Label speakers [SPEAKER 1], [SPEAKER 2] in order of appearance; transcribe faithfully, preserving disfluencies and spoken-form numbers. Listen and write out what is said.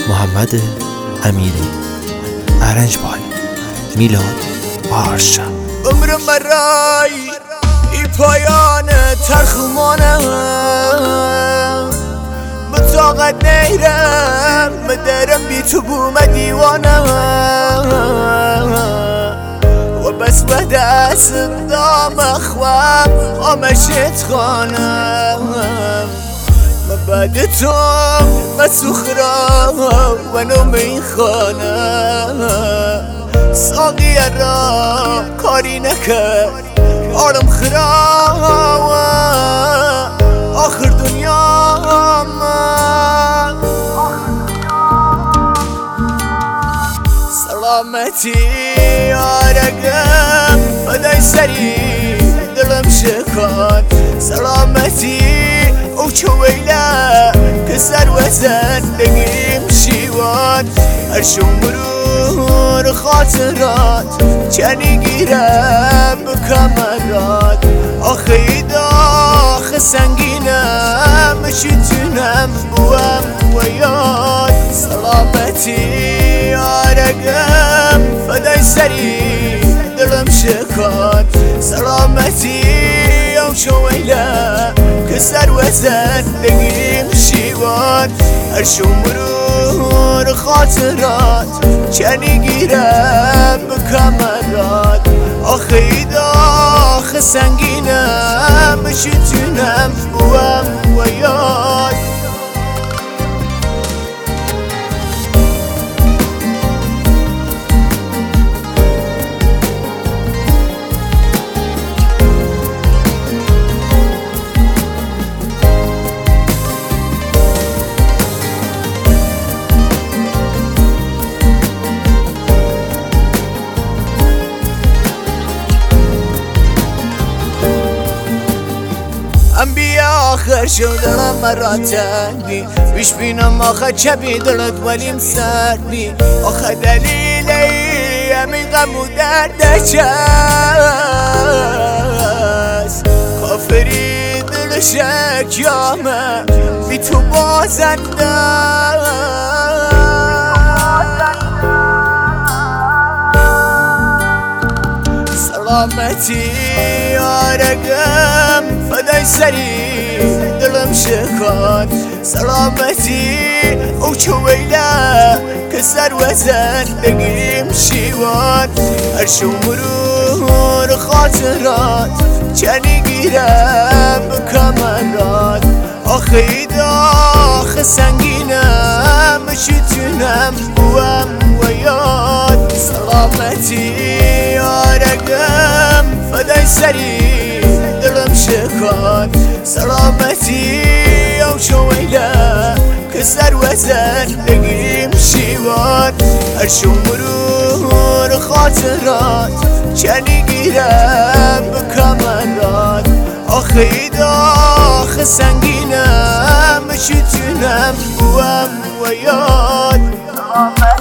[SPEAKER 1] محمد امیری، ارنج بای میلاد پارشا.
[SPEAKER 2] عمر مرای ای پایان ترخمانم، مطاقت نیرم مدرم بی تو بوم دیوانم و بس به دستم دام خواب آمشت خانم بعد تو مسخرا و نمی خانم ساقی را کاری نکرد آرم خراب آخر دنیا من سلامتی آرگم فدای سری دلم شکان سلامتی او چو ویله که سر و زندگیم شیوان هر شمرور خاطرات چنی گیرم بکمرات آخه اید آخه سنگینم شتونم بوم و یاد سلامتی آرگم فدای سری دلم شکان سلامتی او چو ویله که سر و زندگیم شیوان هر شمرور خاطرات چنی گیرم بکمرات آخه اید آخه سنگینم شتونم بوم و یاد ام بیا آخر شو دلم مراتن بی بیش بینم آخر چبی دلت ولیم سر بی آخر دلیل ای همین غم و درد چست کافری دل شکیامه بی تو بازنده سلامتی آرگم فدای سری دلم شکان سلامتی او چو ویله که سر و زندگیم شیوان هر شمرور خاطرات چنی گیرم بکمرات آخه اید آخه سنگینم شتونم بوم و یاد سلامتی آرگم فدای سری دلم شکان سلامتی او چو ویله که سر و زندگیم شیوان هر شمرور خاطرات چنی گیرم بکمرات آخه اید آخه سنگینم شتونم بوم و یاد